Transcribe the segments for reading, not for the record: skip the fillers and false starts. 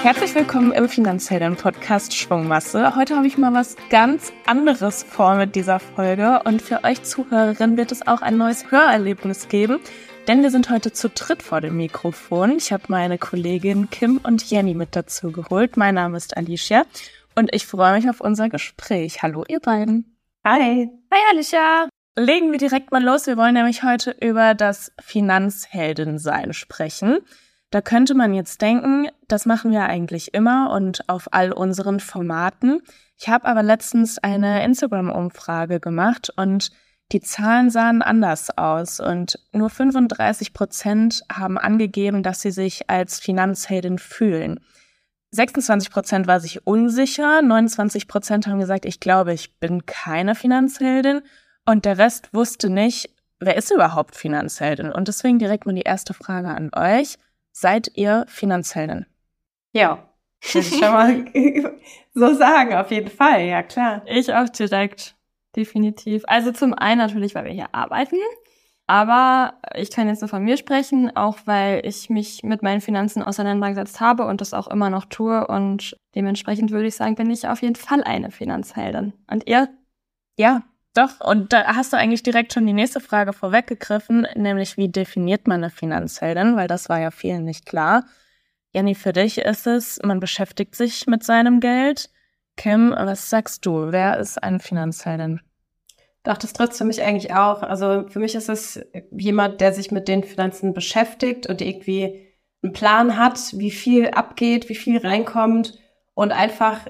Herzlich willkommen im Finanzhelden-Podcast Schwungmasse. Heute habe ich mal was ganz anderes vor mit dieser Folge und für euch Zuhörerinnen wird es auch ein neues Hörerlebnis geben, denn wir sind heute zu dritt vor dem Mikrofon. Ich habe meine Kollegin Kim und Jenny mit dazu geholt. Mein Name ist Alicia und ich freue mich auf unser Gespräch. Hallo ihr beiden. Hi. Hi Alicia. Legen wir direkt mal los. Wir wollen nämlich heute über das Finanzheldensein sprechen. Da könnte man jetzt denken, das machen wir eigentlich immer und auf all unseren Formaten. Ich habe aber letztens eine Instagram-Umfrage gemacht und die Zahlen sahen anders aus und nur 35% haben angegeben, dass sie sich als Finanzheldin fühlen. 26% war sich unsicher, 29% haben gesagt, ich glaube, ich bin keine Finanzheldin und der Rest wusste nicht, wer ist überhaupt Finanzheldin? Und deswegen direkt mal die erste Frage an euch. Seid ihr Finanzheldin? Ja, würde ich schon mal so sagen, auf jeden Fall, ja klar. Ich auch direkt, definitiv. Also zum einen natürlich, weil wir hier arbeiten, aber ich kann jetzt nur von mir sprechen, auch weil ich mich mit meinen Finanzen auseinandergesetzt habe und das auch immer noch tue und dementsprechend würde ich sagen, bin ich auf jeden Fall eine Finanzheldin. Und ihr? Ja, doch. Und da hast du eigentlich direkt schon die nächste Frage vorweggegriffen, nämlich wie definiert man eine Finanzheldin, weil das war ja vielen nicht klar. Jenny, für dich ist es, man beschäftigt sich mit seinem Geld. Kim, was sagst du? Wer ist eine Finanzheldin? Doch, das trifft für mich eigentlich auch. Also für mich ist es jemand, der sich mit den Finanzen beschäftigt und irgendwie einen Plan hat, wie viel abgeht, wie viel reinkommt und einfach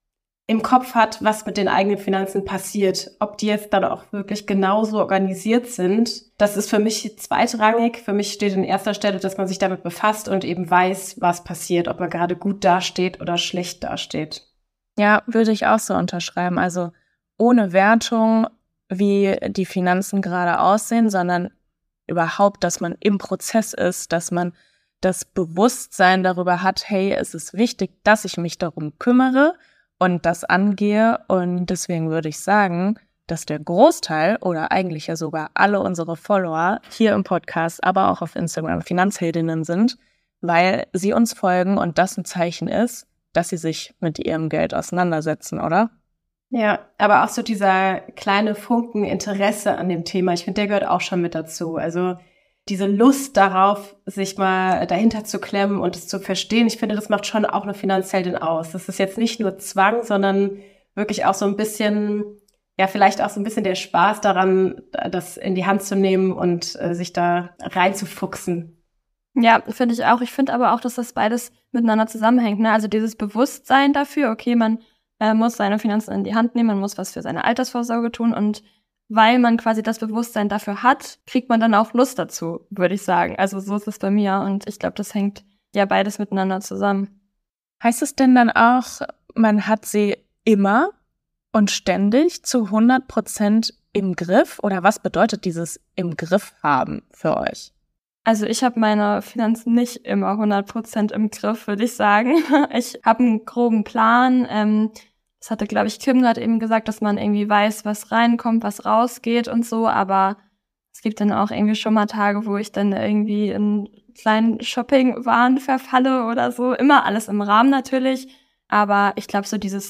im Kopf hat, was mit den eigenen Finanzen passiert. Ob die jetzt dann auch wirklich genauso organisiert sind, das ist für mich zweitrangig. Für mich steht in erster Stelle, dass man sich damit befasst und eben weiß, was passiert, ob man gerade gut dasteht oder schlecht dasteht. Ja, würde ich auch so unterschreiben. Also ohne Wertung, wie die Finanzen gerade aussehen, sondern überhaupt, dass man im Prozess ist, dass man das Bewusstsein darüber hat, hey, es ist wichtig, dass ich mich darum kümmere und das angehe. Und deswegen würde ich sagen, dass der Großteil oder eigentlich ja sogar alle unsere Follower hier im Podcast, aber auch auf Instagram Finanzheldinnen sind, weil sie uns folgen und das ein Zeichen ist, dass sie sich mit ihrem Geld auseinandersetzen, oder? Ja, aber auch so dieser kleine Funken Interesse an dem Thema, ich finde, der gehört auch schon mit dazu. Also diese Lust darauf, sich mal dahinter zu klemmen und es zu verstehen, ich finde, das macht schon auch eine Finanzheldin aus. Das ist jetzt nicht nur Zwang, sondern wirklich auch so ein bisschen, ja, vielleicht auch so ein bisschen der Spaß daran, das in die Hand zu nehmen und sich da reinzufuchsen. Ja, finde ich auch. Ich finde aber auch, dass das beides miteinander zusammenhängt, ne? Also dieses Bewusstsein dafür, okay, man muss seine Finanzen in die Hand nehmen, man muss was für seine Altersvorsorge tun und weil man quasi das Bewusstsein dafür hat, kriegt man dann auch Lust dazu, würde ich sagen. Also so ist es bei mir und ich glaube, das hängt ja beides miteinander zusammen. Heißt es denn dann auch, man hat sie immer und ständig zu 100% im Griff? Oder was bedeutet dieses im Griff haben für euch? Also ich habe meine Finanzen nicht immer 100% im Griff, würde ich sagen. Ich habe einen groben Plan. Das hatte, glaube ich, Kim gerade eben gesagt, dass man irgendwie weiß, was reinkommt, was rausgeht und so. Aber es gibt dann auch irgendwie schon mal Tage, wo ich dann irgendwie in kleinen Shopping-Waren verfalle oder so. Immer alles im Rahmen natürlich. Aber ich glaube, so dieses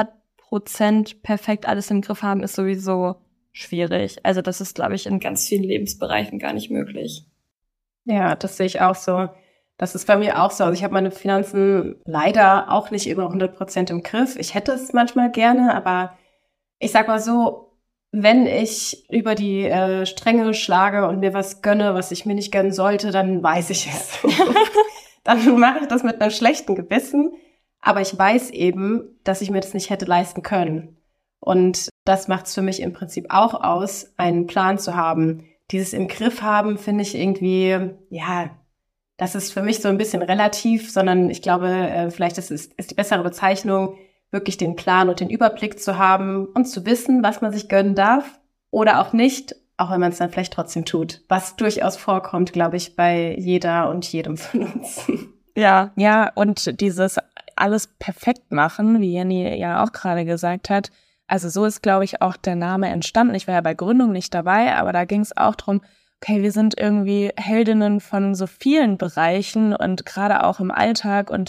100% perfekt alles im Griff haben ist sowieso schwierig. Also das ist, glaube ich, in ganz vielen Lebensbereichen gar nicht möglich. Ja, das sehe ich auch so. Das ist bei mir auch so. Also ich habe meine Finanzen leider auch nicht immer 100% im Griff. Ich hätte es manchmal gerne, aber ich sag mal so, wenn ich über die Stränge schlage und mir was gönne, was ich mir nicht gönnen sollte, dann weiß ich es. Dann mache ich das mit einem schlechten Gewissen. Aber ich weiß eben, dass ich mir das nicht hätte leisten können. Und das macht es für mich im Prinzip auch aus, einen Plan zu haben. Dieses im Griff haben finde ich irgendwie, ja, das ist für mich so ein bisschen relativ, sondern ich glaube, vielleicht ist die bessere Bezeichnung, wirklich den Plan und den Überblick zu haben und zu wissen, was man sich gönnen darf oder auch nicht, auch wenn man es dann vielleicht trotzdem tut. Was durchaus vorkommt, glaube ich, bei jeder und jedem von uns. Ja, und dieses alles perfekt machen, wie Jenny ja auch gerade gesagt hat, also so ist, glaube ich, auch der Name entstanden. Ich war ja bei Gründung nicht dabei, aber da ging es auch darum, okay, wir sind irgendwie Heldinnen von so vielen Bereichen und gerade auch im Alltag und es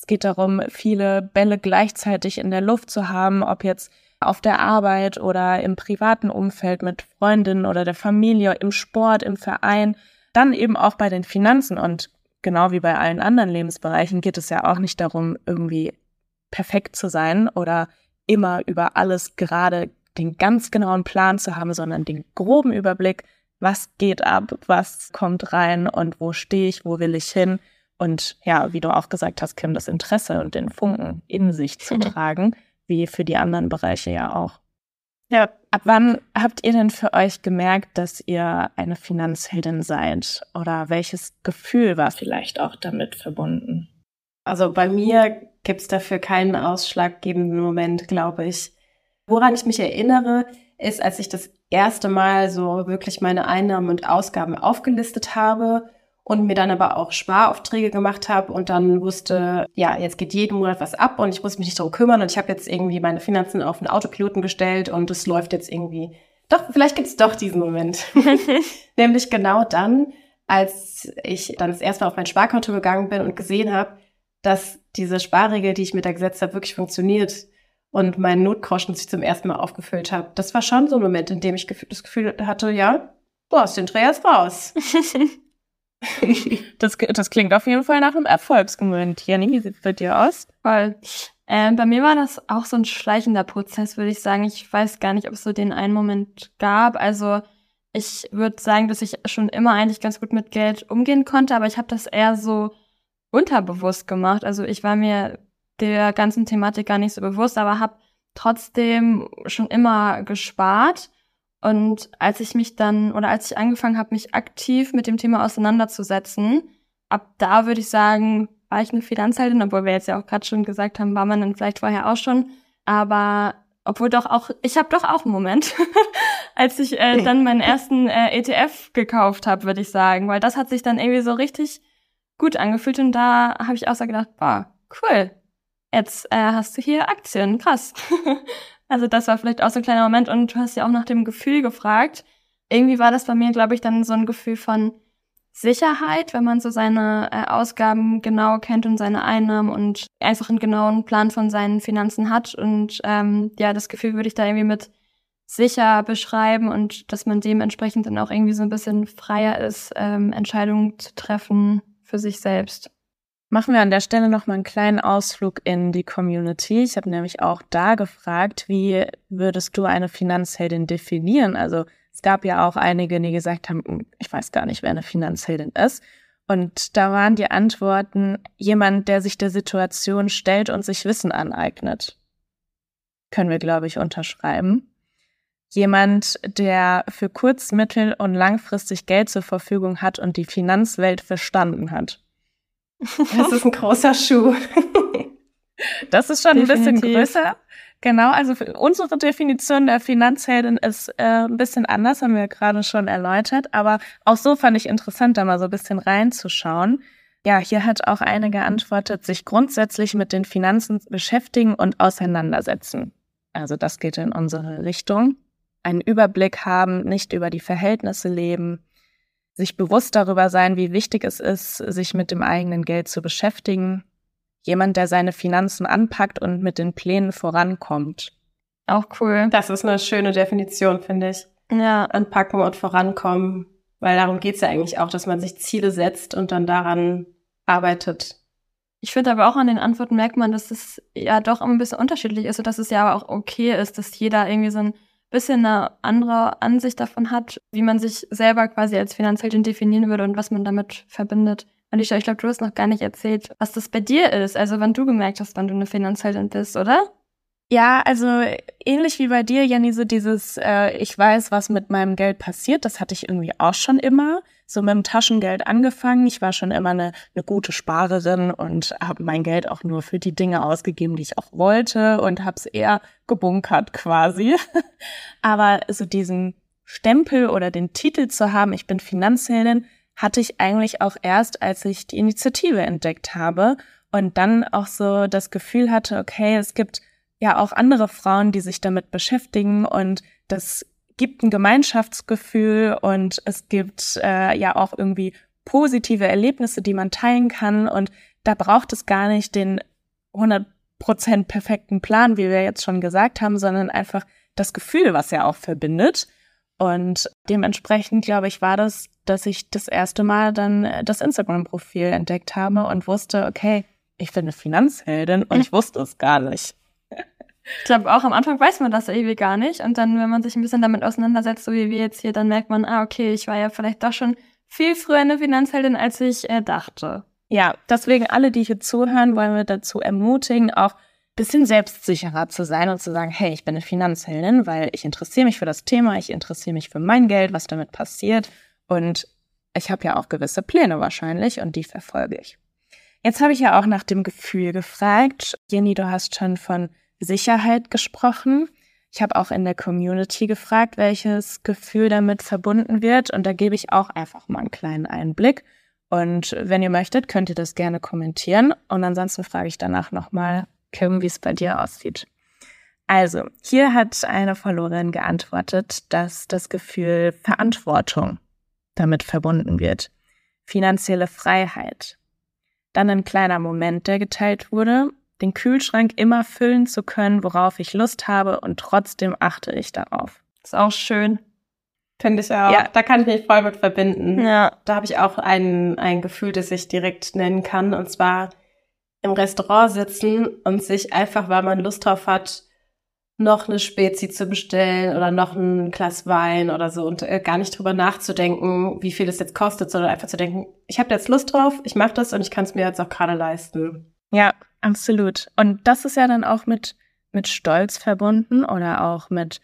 Es geht darum, viele Bälle gleichzeitig in der Luft zu haben, ob jetzt auf der Arbeit oder im privaten Umfeld mit Freundinnen oder der Familie, im Sport, im Verein, dann eben auch bei den Finanzen. Und genau wie bei allen anderen Lebensbereichen geht es ja auch nicht darum, irgendwie perfekt zu sein oder immer über alles gerade den ganz genauen Plan zu haben, sondern den groben Überblick, was geht ab, was kommt rein und wo stehe ich, wo will ich hin. Und ja, wie du auch gesagt hast, Kim, das Interesse und den Funken in sich zu tragen, wie für die anderen Bereiche ja auch. Ja, ab wann habt ihr denn für euch gemerkt, dass ihr eine Finanzheldin seid? Oder welches Gefühl war vielleicht auch damit verbunden? Also bei mir gibt's dafür keinen ausschlaggebenden Moment, glaube ich. Woran ich mich erinnere, ist, als ich das erste Mal so wirklich meine Einnahmen und Ausgaben aufgelistet habe und mir dann aber auch Sparaufträge gemacht habe und dann wusste, ja, jetzt geht jeden Monat was ab und ich muss mich nicht darum kümmern und ich habe jetzt irgendwie meine Finanzen auf den Autopiloten gestellt und es läuft jetzt irgendwie. Doch, vielleicht gibt's doch diesen Moment. Nämlich genau dann, als ich dann das erste Mal auf mein Sparkonto gegangen bin und gesehen habe, dass diese Sparregel, die ich mir da gesetzt habe, wirklich funktioniert und meinen Notgroschen sich zum ersten Mal aufgefüllt habe. Das war schon so ein Moment, in dem ich das Gefühl hatte, ja, du hast den Dreh jetzt raus. Das klingt auf jeden Fall nach einem Erfolgsmoment. Jenny, wie sieht es bei dir aus? Voll. Bei mir war das auch so ein schleichender Prozess, würde ich sagen. Ich weiß gar nicht, ob es so den einen Moment gab. Also ich würde sagen, dass ich schon immer eigentlich ganz gut mit Geld umgehen konnte, aber ich habe das eher so unterbewusst gemacht. Also ich war mir der ganzen Thematik gar nicht so bewusst, aber habe trotzdem schon immer gespart. Und als ich angefangen habe, mich aktiv mit dem Thema auseinanderzusetzen, ab da würde ich sagen, war ich eine Finanzheldin, obwohl wir jetzt ja auch gerade schon gesagt haben, war man dann vielleicht vorher auch schon. Aber ich habe doch auch einen Moment, als ich dann meinen ersten ETF gekauft habe, würde ich sagen, weil das hat sich dann irgendwie so richtig gut angefühlt und da habe ich auch so gedacht, boah, cool, jetzt hast du hier Aktien, krass. Also das war vielleicht auch so ein kleiner Moment und du hast ja auch nach dem Gefühl gefragt. Irgendwie war das bei mir, glaube ich, dann so ein Gefühl von Sicherheit, wenn man so seine Ausgaben genau kennt und seine Einnahmen und einfach einen genauen Plan von seinen Finanzen hat. Und ja, das Gefühl würde ich da irgendwie mit sicher beschreiben und dass man dementsprechend dann auch irgendwie so ein bisschen freier ist, Entscheidungen zu treffen für sich selbst. Machen wir an der Stelle noch mal einen kleinen Ausflug in die Community. Ich habe nämlich auch da gefragt, wie würdest du eine Finanzheldin definieren? Also es gab ja auch einige, die gesagt haben, ich weiß gar nicht, wer eine Finanzheldin ist. Und da waren die Antworten, jemand, der sich der Situation stellt und sich Wissen aneignet. Können wir, glaube ich, unterschreiben. Jemand, der für kurz-, mittel- und langfristig Geld zur Verfügung hat und die Finanzwelt verstanden hat. Das ist ein großer Schuh. Das ist schon Definitiv. Ein bisschen größer. Genau, also unsere Definition der Finanzheldin ist ein bisschen anders, haben wir gerade schon erläutert. Aber auch so fand ich interessant, da mal so ein bisschen reinzuschauen. Ja, hier hat auch eine geantwortet, sich grundsätzlich mit den Finanzen beschäftigen und auseinandersetzen. Also das geht in unsere Richtung. Einen Überblick haben, nicht über die Verhältnisse leben, sich bewusst darüber sein, wie wichtig es ist, sich mit dem eigenen Geld zu beschäftigen. Jemand, der seine Finanzen anpackt und mit den Plänen vorankommt. Auch cool. Das ist eine schöne Definition, finde ich. Ja. Anpacken und vorankommen. Weil darum geht's ja eigentlich auch, dass man sich Ziele setzt und dann daran arbeitet. Ich finde aber auch an den Antworten merkt man, dass es ja doch ein bisschen unterschiedlich ist und dass es ja auch okay ist, dass jeder irgendwie so ein bisschen eine andere Ansicht davon hat, wie man sich selber quasi als Finanzheldin definieren würde und was man damit verbindet. Alicia, ich glaube, du hast noch gar nicht erzählt, was das bei dir ist, also wann du gemerkt hast, wann du eine Finanzheldin bist, oder? Ja, also ähnlich wie bei dir, Jenny, so dieses ich weiß, was mit meinem Geld passiert, das hatte ich irgendwie auch schon immer. So mit dem Taschengeld angefangen. Ich war schon immer eine gute Sparerin und habe mein Geld auch nur für die Dinge ausgegeben, die ich auch wollte und habe es eher gebunkert quasi. Aber so diesen Stempel oder den Titel zu haben, ich bin Finanzheldin, hatte ich eigentlich auch erst, als ich die Initiative entdeckt habe und dann auch so das Gefühl hatte, okay, es gibt ja auch andere Frauen, die sich damit beschäftigen und das gibt ein Gemeinschaftsgefühl und es gibt ja auch irgendwie positive Erlebnisse, die man teilen kann und da braucht es gar nicht den 100% perfekten Plan, wie wir jetzt schon gesagt haben, sondern einfach das Gefühl, was ja auch verbindet. Und dementsprechend, glaube ich, war das, dass ich das erste Mal dann das Instagram-Profil entdeckt habe und wusste, okay, ich bin eine Finanzheldin und ich wusste es gar nicht. Ich glaube, auch am Anfang weiß man das irgendwie gar nicht. Und dann, wenn man sich ein bisschen damit auseinandersetzt, so wie wir jetzt hier, dann merkt man, okay, ich war ja vielleicht doch schon viel früher eine Finanzheldin, als ich dachte. Ja, deswegen alle, die hier zuhören, wollen wir dazu ermutigen, auch ein bisschen selbstsicherer zu sein und zu sagen, hey, ich bin eine Finanzheldin, weil ich interessiere mich für das Thema, ich interessiere mich für mein Geld, was damit passiert und ich habe ja auch gewisse Pläne wahrscheinlich und die verfolge ich. Jetzt habe ich ja auch nach dem Gefühl gefragt. Jenny, du hast schon von Sicherheit gesprochen. Ich habe auch in der Community gefragt, welches Gefühl damit verbunden wird und da gebe ich auch einfach mal einen kleinen Einblick. Und wenn ihr möchtet, könnt ihr das gerne kommentieren. Und ansonsten frage ich danach nochmal, Kim, wie es bei dir aussieht. Also, hier hat eine Followerin geantwortet, dass das Gefühl Verantwortung damit verbunden wird. Finanzielle Freiheit. Dann ein kleiner Moment, der geteilt wurde. Den Kühlschrank immer füllen zu können, worauf ich Lust habe und trotzdem achte ich darauf. Ist auch schön. Finde ich auch. Ja. Da kann ich mich voll mit verbinden. Ja. Da habe ich auch ein Gefühl, das ich direkt nennen kann. Und zwar im Restaurant sitzen und sich einfach, weil man Lust drauf hat, noch eine Spezi zu bestellen oder noch ein Glas Wein oder so und gar nicht drüber nachzudenken, wie viel es jetzt kostet, sondern einfach zu denken, ich habe jetzt Lust drauf, ich mache das und ich kann es mir jetzt auch gerade leisten. Ja, absolut. Und das ist ja dann auch mit Stolz verbunden oder auch mit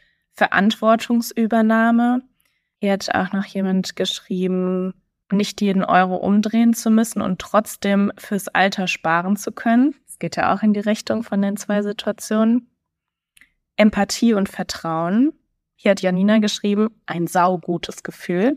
Verantwortungsübernahme. Hier hat auch noch jemand geschrieben, nicht jeden Euro umdrehen zu müssen und trotzdem fürs Alter sparen zu können. Das geht ja auch in die Richtung von den zwei Situationen. Empathie und Vertrauen. Hier hat Janina geschrieben, ein saugutes Gefühl.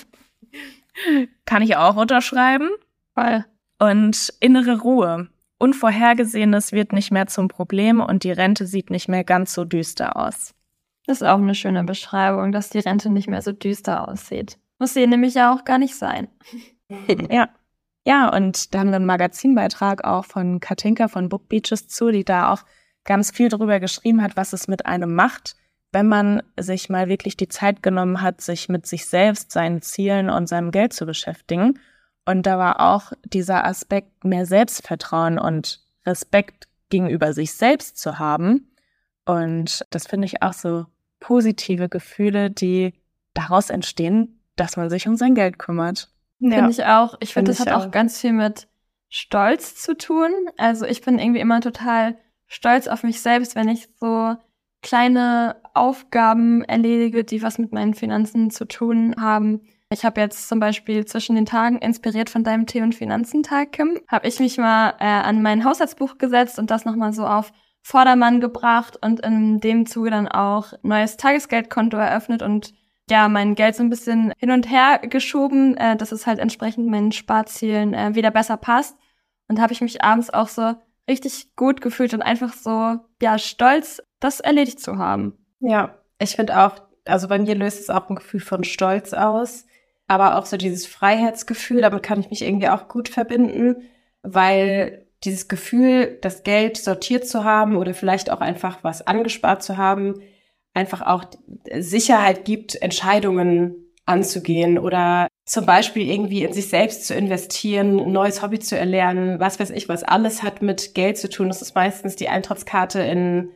Kann ich auch unterschreiben. Voll. Und innere Ruhe. Unvorhergesehenes wird nicht mehr zum Problem und die Rente sieht nicht mehr ganz so düster aus. Das ist auch eine schöne Beschreibung, dass die Rente nicht mehr so düster aussieht. Muss sie nämlich ja auch gar nicht sein. Ja. Ja, und da haben wir einen Magazinbeitrag auch von Katinka von Book Beaches zu, die da auch ganz viel darüber geschrieben hat, was es mit einem macht, wenn man sich mal wirklich die Zeit genommen hat, sich mit sich selbst, seinen Zielen und seinem Geld zu beschäftigen. Und da war auch dieser Aspekt, mehr Selbstvertrauen und Respekt gegenüber sich selbst zu haben. Und das finde ich auch so positive Gefühle, die daraus entstehen, dass man sich um sein Geld kümmert. Finde ich auch. Ich finde, das hat auch ganz viel mit Stolz zu tun. Also ich bin irgendwie immer total stolz auf mich selbst, wenn ich so kleine Aufgaben erledige, die was mit meinen Finanzen zu tun haben. Ich habe jetzt zum Beispiel zwischen den Tagen, inspiriert von deinem Tee- und Finanzentag, Kim, habe ich mich mal an mein Haushaltsbuch gesetzt und das nochmal so auf Vordermann gebracht und in dem Zuge dann auch ein neues Tagesgeldkonto eröffnet und ja, mein Geld so ein bisschen hin und her geschoben, dass es halt entsprechend meinen Sparzielen wieder besser passt. Und da habe ich mich abends auch so richtig gut gefühlt und einfach so, ja, stolz, das erledigt zu haben. Ja, ich finde auch, also bei mir löst es auch ein Gefühl von Stolz aus, aber auch so dieses Freiheitsgefühl, damit kann ich mich irgendwie auch gut verbinden, weil dieses Gefühl, das Geld sortiert zu haben oder vielleicht auch einfach was angespart zu haben, einfach auch Sicherheit gibt, Entscheidungen anzugehen oder zum Beispiel irgendwie in sich selbst zu investieren, ein neues Hobby zu erlernen, was weiß ich, was alles hat mit Geld zu tun. Das ist meistens die Eintrittskarte in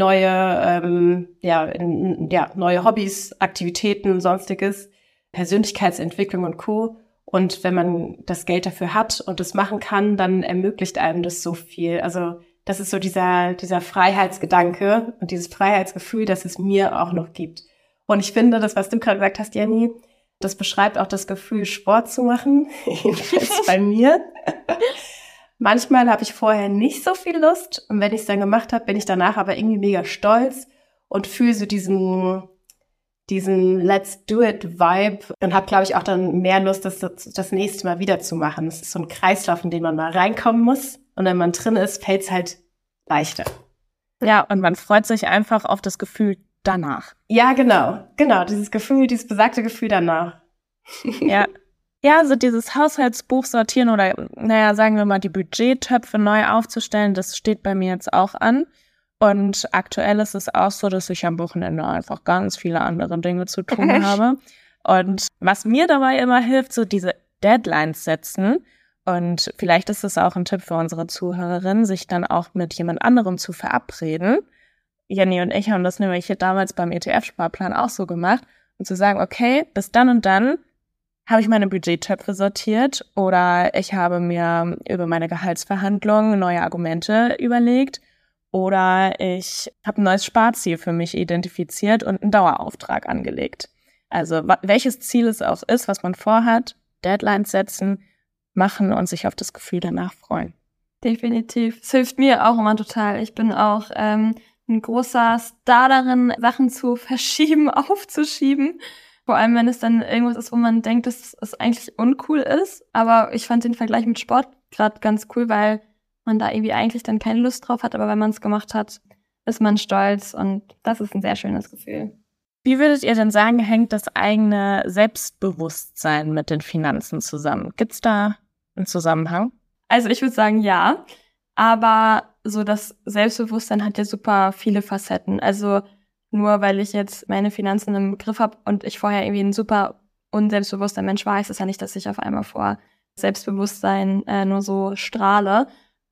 neue Hobbys, Aktivitäten, sonstiges, Persönlichkeitsentwicklung und Co. Und wenn man das Geld dafür hat und das machen kann, dann ermöglicht einem das so viel. Also das ist so dieser Freiheitsgedanke und dieses Freiheitsgefühl, das es mir auch noch gibt. Und ich finde, das, was du gerade gesagt hast, Jenny, das beschreibt auch das Gefühl, Sport zu machen. Jedenfalls bei mir. Manchmal habe ich vorher nicht so viel Lust. Und wenn ich es dann gemacht habe, bin ich danach aber irgendwie mega stolz und fühle so diesen Let's do it Vibe und habe, glaube ich, auch dann mehr Lust, das nächste Mal wieder zu machen. Es ist so ein Kreislauf, in den man mal reinkommen muss. Und wenn man drin ist, fällt es halt leichter. Ja, und man freut sich einfach auf das Gefühl danach. Ja, genau, dieses besagte Gefühl danach. Ja, Ja, so dieses Haushaltsbuch sortieren oder, sagen wir mal, die Budgettöpfe neu aufzustellen, das steht bei mir jetzt auch an. Und aktuell ist es auch so, dass ich am Wochenende einfach ganz viele andere Dinge zu tun habe. Und was mir dabei immer hilft, so diese Deadlines setzen. Und vielleicht ist es auch ein Tipp für unsere Zuhörerin, sich dann auch mit jemand anderem zu verabreden. Jenny und ich haben das nämlich hier damals beim ETF-Sparplan auch so gemacht. Und zu sagen, okay, bis dann und dann habe ich meine Budgettöpfe sortiert oder ich habe mir über meine Gehaltsverhandlungen neue Argumente überlegt oder ich habe ein neues Sparziel für mich identifiziert und einen Dauerauftrag angelegt. Also welches Ziel es auch ist, was man vorhat, Deadlines setzen, machen und sich auf das Gefühl danach freuen. Definitiv. Es hilft mir auch immer total. Ich bin auch ein großer Star darin, Sachen zu verschieben, aufzuschieben. Vor allem, wenn es dann irgendwas ist, wo man denkt, dass es eigentlich uncool ist. Aber ich fand den Vergleich mit Sport gerade ganz cool, weil man da irgendwie eigentlich dann keine Lust drauf hat. Aber wenn man es gemacht hat, ist man stolz. Und das ist ein sehr schönes Gefühl. Wie würdet ihr denn sagen, hängt das eigene Selbstbewusstsein mit den Finanzen zusammen? Gibt's da einen Zusammenhang? Also ich würde sagen, ja. Aber so das Selbstbewusstsein hat ja super viele Facetten. Also nur weil ich jetzt meine Finanzen im Griff habe und ich vorher irgendwie ein super unselbstbewusster Mensch war, heißt das ja nicht, dass ich auf einmal vor Selbstbewusstsein nur so strahle.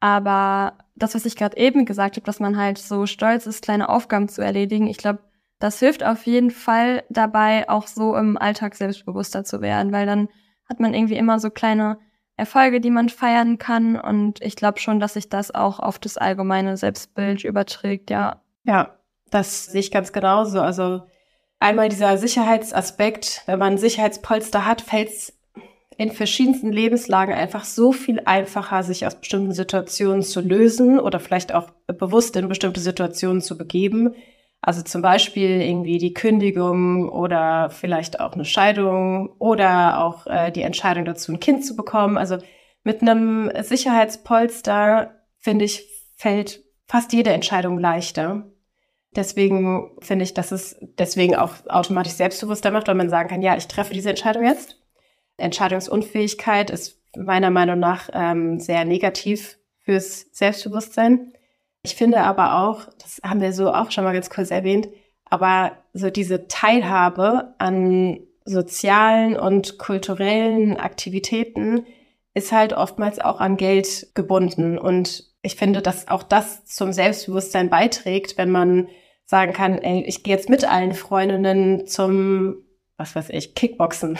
Aber das, was ich gerade eben gesagt habe, dass man halt so stolz ist, kleine Aufgaben zu erledigen, ich glaube, das hilft auf jeden Fall dabei, auch so im Alltag selbstbewusster zu werden, weil dann hat man irgendwie immer so kleine Erfolge, die man feiern kann. Und ich glaube schon, dass sich das auch auf das allgemeine Selbstbild überträgt, ja. Ja, das sehe ich ganz genauso. Also einmal dieser Sicherheitsaspekt, wenn man ein Sicherheitspolster hat, fällt es in verschiedensten Lebenslagen einfach so viel einfacher, sich aus bestimmten Situationen zu lösen oder vielleicht auch bewusst in bestimmte Situationen zu begeben. Also zum Beispiel irgendwie die Kündigung oder vielleicht auch eine Scheidung oder auch die Entscheidung dazu, ein Kind zu bekommen. Also mit einem Sicherheitspolster, finde ich, fällt fast jede Entscheidung leichter. Deswegen finde ich, dass es deswegen auch automatisch selbstbewusster macht, weil man sagen kann, ja, ich treffe diese Entscheidung jetzt. Entscheidungsunfähigkeit ist meiner Meinung nach sehr negativ fürs Selbstbewusstsein. Ich finde aber auch, das haben wir so auch schon mal ganz kurz erwähnt, aber so diese Teilhabe an sozialen und kulturellen Aktivitäten ist halt oftmals auch an Geld gebunden. Und ich finde, dass auch das zum Selbstbewusstsein beiträgt, wenn man sagen kann, ey, ich gehe jetzt mit allen Freundinnen zum, was weiß ich, Kickboxen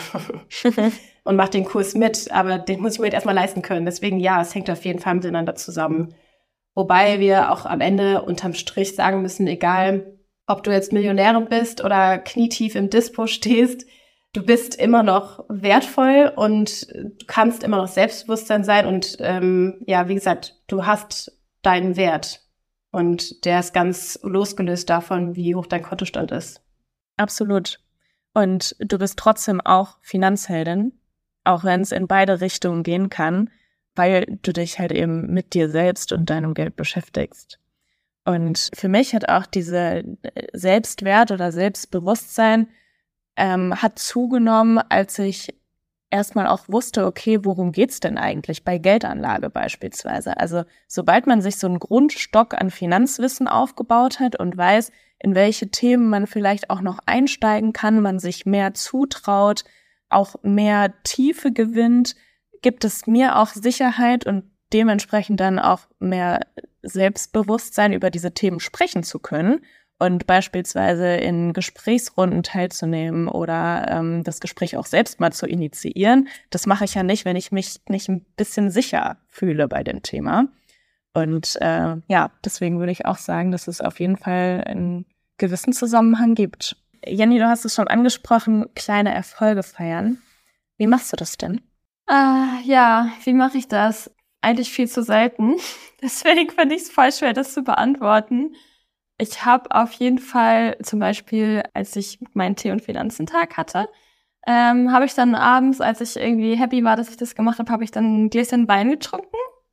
und mache den Kurs mit, aber den muss ich mir jetzt erstmal leisten können. Deswegen ja, es hängt auf jeden Fall miteinander zusammen. Wobei wir auch am Ende unterm Strich sagen müssen, egal, ob du jetzt Millionärin bist oder knietief im Dispo stehst, du bist immer noch wertvoll und du kannst immer noch Selbstbewusstsein sein und wie gesagt, du hast deinen Wert und der ist ganz losgelöst davon, wie hoch dein Kontostand ist. Absolut. Und du bist trotzdem auch Finanzheldin, auch wenn es in beide Richtungen gehen kann, weil du dich halt eben mit dir selbst und deinem Geld beschäftigst. Und für mich hat auch diese Selbstwert oder Selbstbewusstsein hat zugenommen, als ich erstmal auch wusste, okay, worum geht's denn eigentlich bei Geldanlage beispielsweise? Also sobald man sich so einen Grundstock an Finanzwissen aufgebaut hat und weiß, in welche Themen man vielleicht auch noch einsteigen kann, man sich mehr zutraut, auch mehr Tiefe gewinnt, gibt es mir auch Sicherheit und dementsprechend dann auch mehr Selbstbewusstsein, über diese Themen sprechen zu können und beispielsweise in Gesprächsrunden teilzunehmen oder das Gespräch auch selbst mal zu initiieren. Das mache ich ja nicht, wenn ich mich nicht ein bisschen sicher fühle bei dem Thema. Und deswegen würde ich auch sagen, dass es auf jeden Fall einen gewissen Zusammenhang gibt. Jenny, du hast es schon angesprochen, kleine Erfolge feiern. Wie machst du das denn? Wie mache ich das? Eigentlich viel zu selten. Deswegen finde ich es voll schwer, das zu beantworten. Ich habe auf jeden Fall zum Beispiel, als ich meinen Tee- und Finanzentag hatte, habe ich dann abends, als ich irgendwie happy war, dass ich das gemacht habe, habe ich dann ein Gläschen Wein getrunken.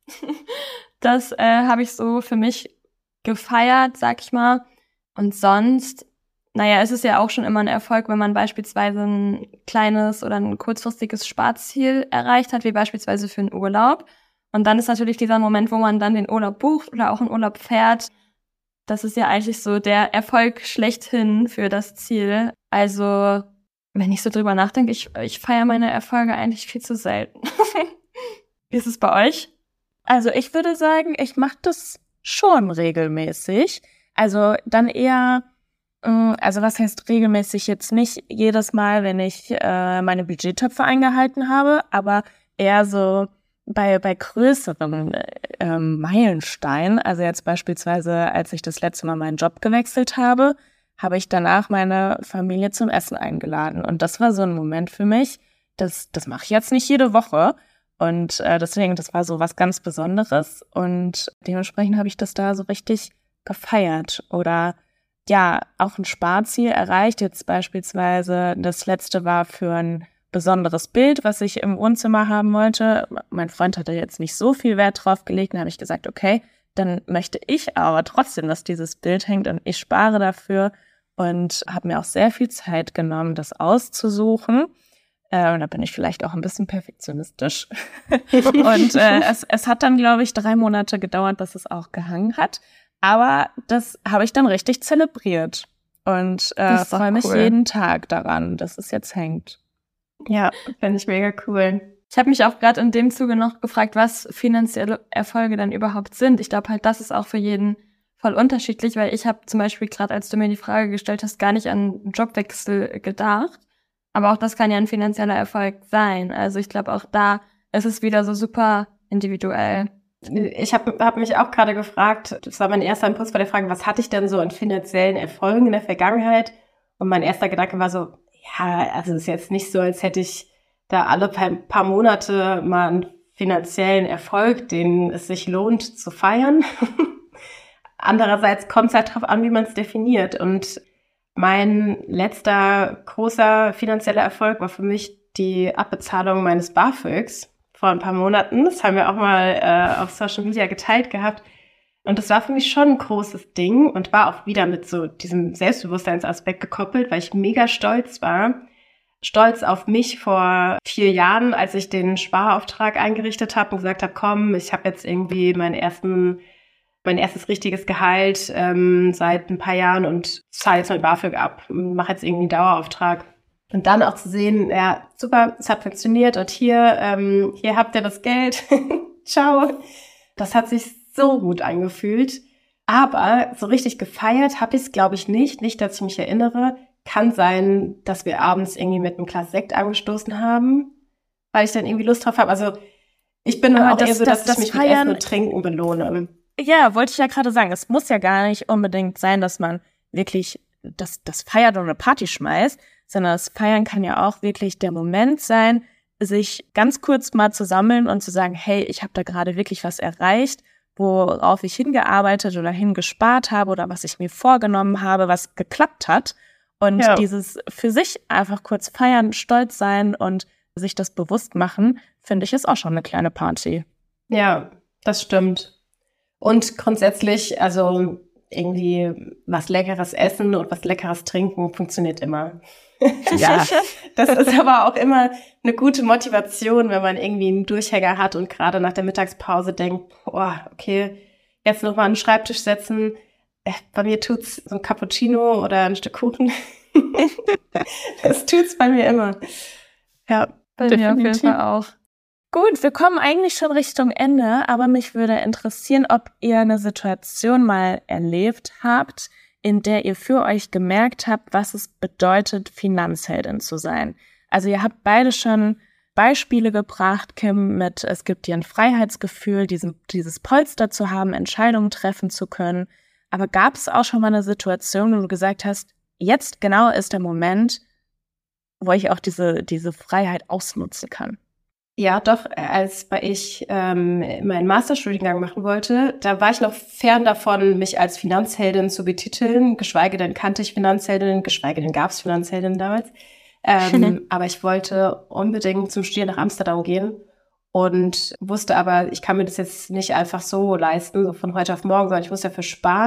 Das habe ich so für mich gefeiert, sag ich mal. Und sonst, naja, es ist ja auch schon immer ein Erfolg, wenn man beispielsweise ein kleines oder ein kurzfristiges Sparziel erreicht hat, wie beispielsweise für einen Urlaub. Und dann ist natürlich dieser Moment, wo man dann den Urlaub bucht oder auch in Urlaub fährt. Das ist ja eigentlich so der Erfolg schlechthin für das Ziel. Also, wenn ich so drüber nachdenke, ich feiere meine Erfolge eigentlich viel zu selten. Wie ist es bei euch? Also ich würde sagen, ich mache das schon regelmäßig. Also dann eher, also was heißt regelmäßig jetzt nicht jedes Mal, wenn ich meine Budgettöpfe eingehalten habe, aber eher so bei größeren Meilensteinen. Also jetzt beispielsweise, als ich das letzte Mal meinen Job gewechselt habe, habe ich danach meine Familie zum Essen eingeladen. Und das war so ein Moment für mich, das mache ich jetzt nicht jede Woche. Und deswegen, das war so was ganz Besonderes. Und dementsprechend habe ich das da so richtig gefeiert. Oder ja, auch ein Sparziel erreicht. Jetzt beispielsweise, das letzte war für ein besonderes Bild, was ich im Wohnzimmer haben wollte. Mein Freund hatte jetzt nicht so viel Wert drauf gelegt. Dann habe ich gesagt, okay, dann möchte ich aber trotzdem, dass dieses Bild hängt und ich spare dafür und habe mir auch sehr viel Zeit genommen, das auszusuchen. Und da bin ich vielleicht auch ein bisschen perfektionistisch. Und es hat dann, glaube ich, 3 Monate gedauert, bis es auch gehangen hat. Aber das habe ich dann richtig zelebriert. Und freue mich jeden Tag daran, dass es jetzt hängt. Ja, finde ich mega cool. Ich habe mich auch gerade in dem Zuge noch gefragt, was finanzielle Erfolge dann überhaupt sind. Ich glaube halt, das ist auch für jeden voll unterschiedlich, weil ich habe zum Beispiel gerade, als du mir die Frage gestellt hast, gar nicht an einen Jobwechsel gedacht. Aber auch das kann ja ein finanzieller Erfolg sein. Also ich glaube, auch da ist es wieder so super individuell. Ich hab mich auch gerade gefragt, das war mein erster Impuls bei der Frage, was hatte ich denn so an finanziellen Erfolgen in der Vergangenheit? Und mein erster Gedanke war so, ja, also es ist jetzt nicht so, als hätte ich da alle paar Monate mal einen finanziellen Erfolg, den es sich lohnt zu feiern. Andererseits kommt es halt drauf an, wie man es definiert. Und mein letzter großer finanzieller Erfolg war für mich die Abbezahlung meines BAföGs vor ein paar Monaten. Das haben wir auch mal auf Social Media geteilt gehabt. Und das war für mich schon ein großes Ding und war auch wieder mit so diesem Selbstbewusstseinsaspekt gekoppelt, weil ich mega stolz war. Stolz auf mich vor 4 Jahren, als ich den Sparauftrag eingerichtet habe und gesagt habe, komm, ich habe jetzt irgendwie mein erstes richtiges Gehalt seit ein paar Jahren und zahle jetzt mein BAföG ab und mache jetzt irgendwie einen Dauerauftrag. Und dann auch zu sehen, ja, super, es hat funktioniert und hier habt ihr das Geld. Ciao. Das hat sich so gut angefühlt. Aber so richtig gefeiert habe ich es, glaube ich, nicht. Nicht, dass ich mich erinnere. Kann sein, dass wir abends irgendwie mit einem Glas Sekt angestoßen haben, weil ich dann irgendwie Lust drauf habe. Also ich bin aber auch eher so, dass ich mich mit Essen und Trinken belohne. Ja, wollte ich ja gerade sagen. Es muss ja gar nicht unbedingt sein, dass man wirklich das feiert und eine Party schmeißt, sondern das Feiern kann ja auch wirklich der Moment sein, sich ganz kurz mal zu sammeln und zu sagen, hey, ich habe da gerade wirklich was erreicht, worauf ich hingearbeitet oder hingespart habe oder was ich mir vorgenommen habe, was geklappt hat. Und dieses für sich einfach kurz feiern, stolz sein und sich das bewusst machen, finde ich, ist auch schon eine kleine Party. Ja, das stimmt. Und grundsätzlich, also irgendwie was Leckeres essen und was Leckeres trinken funktioniert immer. Ja, das ist aber auch immer eine gute Motivation, wenn man irgendwie einen Durchhänger hat und gerade nach der Mittagspause denkt, oh, okay, jetzt noch mal an den Schreibtisch setzen. Bei mir tut's so ein Cappuccino oder ein Stück Kuchen. Das tut's bei mir immer. Ja, bei mir auf jeden Fall auch. Gut, wir kommen eigentlich schon Richtung Ende, aber mich würde interessieren, ob ihr eine Situation mal erlebt habt, in der ihr für euch gemerkt habt, was es bedeutet, Finanzheldin zu sein. Also ihr habt beide schon Beispiele gebracht, Kim, mit es gibt dir ein Freiheitsgefühl, dieses Polster zu haben, Entscheidungen treffen zu können. Aber gab es auch schon mal eine Situation, wo du gesagt hast, jetzt genau ist der Moment, wo ich auch diese Freiheit ausnutzen kann? Ja, doch, als ich meinen Masterstudiengang machen wollte, da war ich noch fern davon, mich als Finanzheldin zu betiteln, geschweige denn kannte ich Finanzheldinnen, geschweige denn gab es Finanzheldinnen damals. Aber ich wollte unbedingt zum Studieren nach Amsterdam gehen und wusste aber, ich kann mir das jetzt nicht einfach so leisten, so von heute auf morgen, sondern ich muss dafür sparen.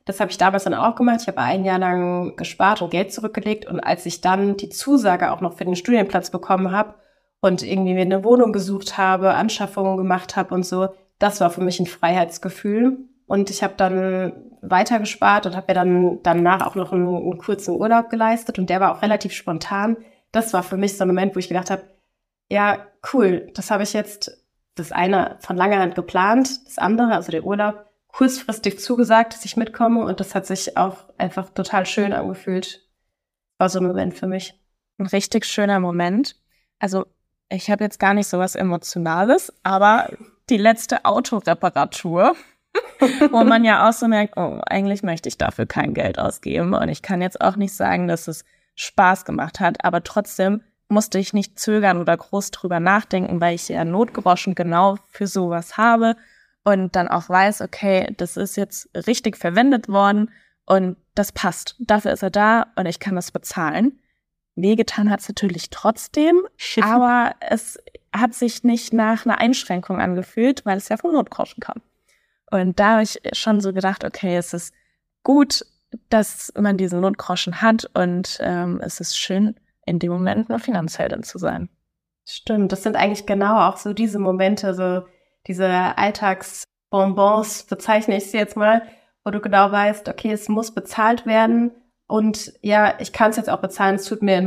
Das habe ich damals dann auch gemacht. Ich habe 1 Jahr lang gespart und Geld zurückgelegt. Und als ich dann die Zusage auch noch für den Studienplatz bekommen habe und irgendwie mir eine Wohnung gesucht habe, Anschaffungen gemacht habe und so, das war für mich ein Freiheitsgefühl. Und ich habe dann weiter gespart und habe mir dann danach auch noch einen kurzen Urlaub geleistet. Und der war auch relativ spontan. Das war für mich so ein Moment, wo ich gedacht habe, ja, cool, das habe ich jetzt, das eine von langer Hand geplant, das andere, also der Urlaub, kurzfristig zugesagt, dass ich mitkomme. Und das hat sich auch einfach total schön angefühlt. War so ein Moment für mich. Ein richtig schöner Moment. Also ich habe jetzt gar nicht so was Emotionales, aber die letzte Autoreparatur, wo man ja auch so merkt, oh, eigentlich möchte ich dafür kein Geld ausgeben. Und ich kann jetzt auch nicht sagen, dass es Spaß gemacht hat, aber trotzdem musste ich nicht zögern oder groß drüber nachdenken, weil ich ja Notgroschen genau für sowas habe und dann auch weiß, okay, das ist jetzt richtig verwendet worden und das passt. Dafür ist er da und ich kann das bezahlen. Wehgetan hat es natürlich trotzdem, aber es hat sich nicht nach einer Einschränkung angefühlt, weil es ja vom Notgroschen kam. Und da habe ich schon so gedacht, okay, es ist gut, dass man diesen Notgroschen hat und es ist schön, in dem Moment eine Finanzheldin zu sein. Stimmt, das sind eigentlich genau auch so diese Momente, so diese Alltagsbonbons, bezeichne ich sie jetzt mal, wo du genau weißt, okay, es muss bezahlt werden und ja, ich kann es jetzt auch bezahlen, es tut mir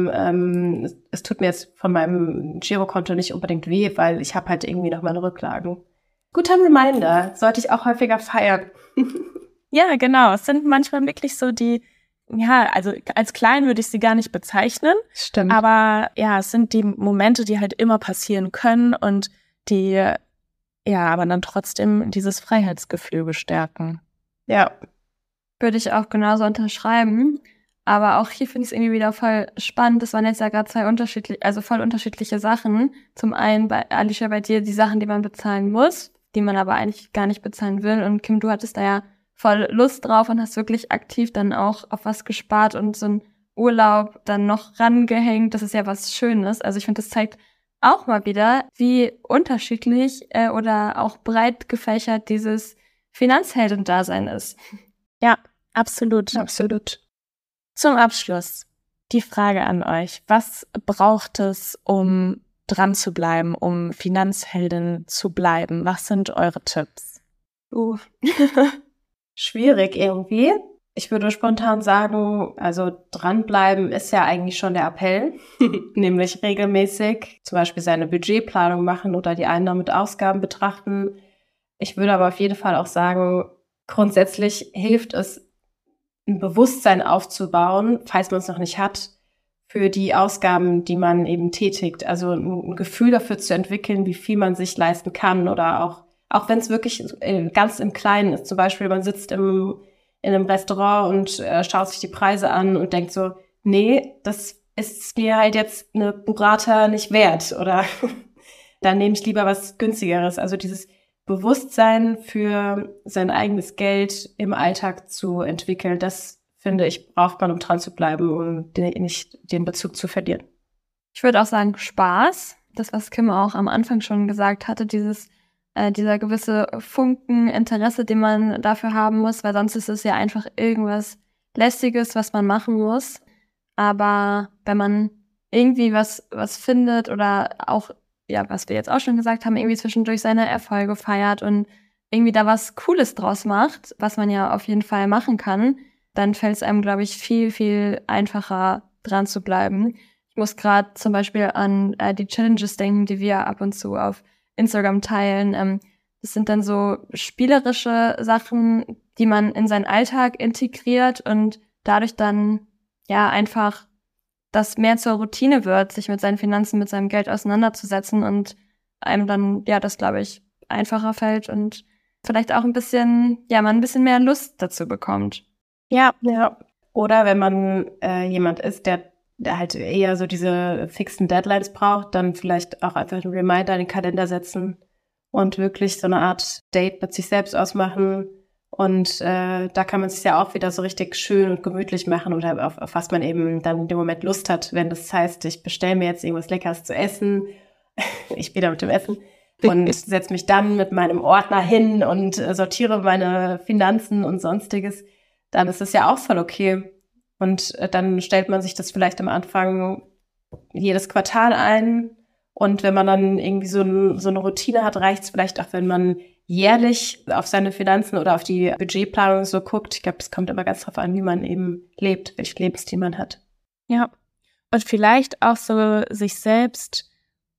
jetzt von meinem Girokonto nicht unbedingt weh, weil ich habe halt irgendwie noch meine Rücklagen. Guter Reminder, sollte ich auch häufiger feiern. Ja, genau, es sind manchmal wirklich so die, ja, also als klein würde ich sie gar nicht bezeichnen. Stimmt. Aber ja, es sind die Momente, die halt immer passieren können und die, ja, aber dann trotzdem dieses Freiheitsgefühl bestärken. Ja. Würde ich auch genauso unterschreiben. Aber auch hier finde ich es irgendwie wieder voll spannend. Das waren jetzt ja gerade voll unterschiedliche Sachen. Zum einen bei Alicia, bei dir die Sachen, die man bezahlen muss, die man aber eigentlich gar nicht bezahlen will. Und Kim, du hattest da ja voll Lust drauf und hast wirklich aktiv dann auch auf was gespart und so einen Urlaub dann noch rangehängt. Das ist ja was Schönes. Also ich finde, das zeigt auch mal wieder, wie unterschiedlich oder auch breit gefächert dieses Finanzhelden-Dasein ist. Ja, absolut. Absolut. Zum Abschluss die Frage an euch. Was braucht es, um dran zu bleiben, um Finanzheldin zu bleiben? Was sind eure Tipps? Schwierig irgendwie. Ich würde spontan sagen, also dranbleiben ist ja eigentlich schon der Appell, nämlich regelmäßig zum Beispiel seine Budgetplanung machen oder die Einnahmen und Ausgaben betrachten. Ich würde aber auf jeden Fall auch sagen, grundsätzlich hilft es, ein Bewusstsein aufzubauen, falls man es noch nicht hat, für die Ausgaben, die man eben tätigt. Also ein Gefühl dafür zu entwickeln, wie viel man sich leisten kann oder auch wenn es wirklich ganz im Kleinen ist. Zum Beispiel, man sitzt in einem Restaurant und schaut sich die Preise an und denkt so, nee, das ist mir halt jetzt eine Burrata nicht wert oder dann nehme ich lieber was günstigeres. Also dieses Bewusstsein für sein eigenes Geld im Alltag zu entwickeln, das finde ich, braucht man, um dran zu bleiben, um nicht den Bezug zu verlieren. Ich würde auch sagen Spaß. Das, was Kim auch am Anfang schon gesagt hatte, dieser gewisse Funken Interesse, den man dafür haben muss, weil sonst ist es ja einfach irgendwas Lästiges, was man machen muss. Aber wenn man irgendwie was findet oder auch, ja, was wir jetzt auch schon gesagt haben, irgendwie zwischendurch seine Erfolge feiert und irgendwie da was Cooles draus macht, was man ja auf jeden Fall machen kann, dann fällt es einem, glaube ich, viel, viel einfacher dran zu bleiben. Ich muss gerade zum Beispiel an die Challenges denken, die wir ab und zu auf Instagram teilen. Das sind dann so spielerische Sachen, die man in seinen Alltag integriert und dadurch dann ja einfach das mehr zur Routine wird, sich mit seinen Finanzen, mit seinem Geld auseinanderzusetzen und einem dann, ja, das, glaube ich, einfacher fällt und vielleicht auch ein bisschen mehr Lust dazu bekommt. Ja. Oder wenn man jemand ist, der halt eher so diese fixen Deadlines braucht, dann vielleicht auch einfach einen Reminder in den Kalender setzen und wirklich so eine Art Date mit sich selbst ausmachen. Und da kann man es ja auch wieder so richtig schön und gemütlich machen oder auf was man eben dann in dem Moment Lust hat. Wenn das heißt, ich bestelle mir jetzt irgendwas Leckeres zu essen, ich wieder mit dem Essen, und setze mich dann mit meinem Ordner hin und sortiere meine Finanzen und Sonstiges, dann ist es ja auch voll okay. Und dann stellt man sich das vielleicht am Anfang jedes Quartal ein. Und wenn man dann irgendwie so eine Routine hat, reicht es vielleicht auch, wenn man jährlich auf seine Finanzen oder auf die Budgetplanung so guckt. Ich glaube, das kommt immer ganz drauf an, wie man eben lebt, welchen Lebensstil man hat. Ja, und vielleicht auch so sich selbst,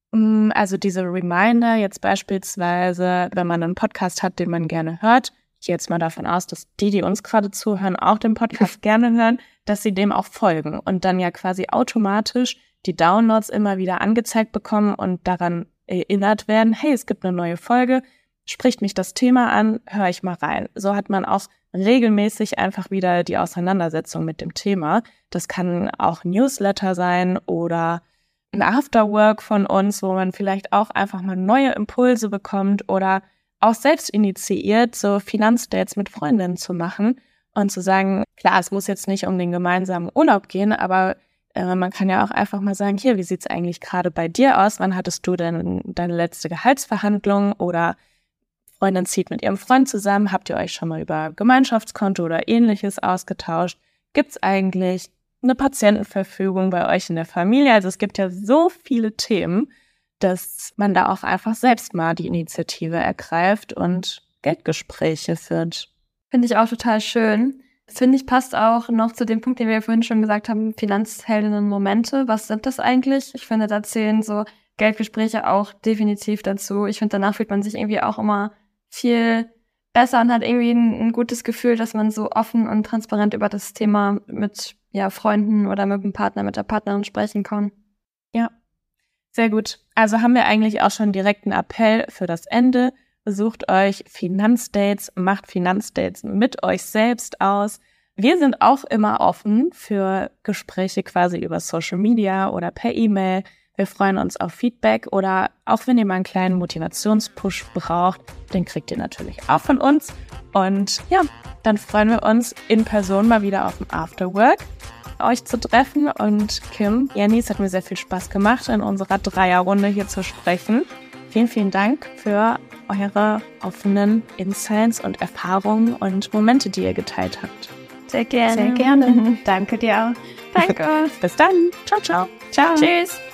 also diese Reminder jetzt beispielsweise, wenn man einen Podcast hat, den man gerne hört, ich gehe jetzt mal davon aus, dass die uns gerade zuhören, auch den Podcast gerne hören, dass sie dem auch folgen und dann ja quasi automatisch die Downloads immer wieder angezeigt bekommen und daran erinnert werden, hey, es gibt eine neue Folge, spricht mich das Thema an, höre ich mal rein. So hat man auch regelmäßig einfach wieder die Auseinandersetzung mit dem Thema. Das kann auch ein Newsletter sein oder ein Afterwork von uns, wo man vielleicht auch einfach mal neue Impulse bekommt oder auch selbst initiiert, so Finanzdates mit Freundinnen zu machen und zu sagen, klar, es muss jetzt nicht um den gemeinsamen Urlaub gehen, aber man kann ja auch einfach mal sagen, hier, wie sieht's eigentlich gerade bei dir aus? Wann hattest du denn deine letzte Gehaltsverhandlung? Oder Freundin zieht mit ihrem Freund zusammen. Habt ihr euch schon mal über Gemeinschaftskonto oder Ähnliches ausgetauscht? Gibt's eigentlich eine Patientenverfügung bei euch in der Familie? Also es gibt ja so viele Themen, dass man da auch einfach selbst mal die Initiative ergreift und Geldgespräche führt. Finde ich auch total schön. Das finde ich passt auch noch zu dem Punkt, den wir vorhin schon gesagt haben, Finanzheldinnen-Momente. Was sind das eigentlich? Ich finde, da zählen so Geldgespräche auch definitiv dazu. Ich finde, danach fühlt man sich irgendwie auch immer viel besser und hat irgendwie ein gutes Gefühl, dass man so offen und transparent über das Thema mit Freunden oder mit dem Partner, mit der Partnerin sprechen kann. Ja, sehr gut. Also haben wir eigentlich auch schon direkt einen Appell für das Ende. Sucht euch Finanzdates, macht Finanzdates mit euch selbst aus. Wir sind auch immer offen für Gespräche quasi über Social Media oder per E-Mail. Wir freuen uns auf Feedback oder auch wenn ihr mal einen kleinen Motivationspush braucht, den kriegt ihr natürlich auch von uns. Und ja, dann freuen wir uns in Person mal wieder auf dem Afterwork, euch zu treffen. Und Kim, Jenny, es hat mir sehr viel Spaß gemacht, in unserer Dreierrunde hier zu sprechen. Vielen, vielen Dank für eure offenen Insights und Erfahrungen und Momente, die ihr geteilt habt. Sehr gerne. Sehr gerne. Danke dir auch. Danke. Bis dann. Ciao, ciao. Ciao. Tschüss.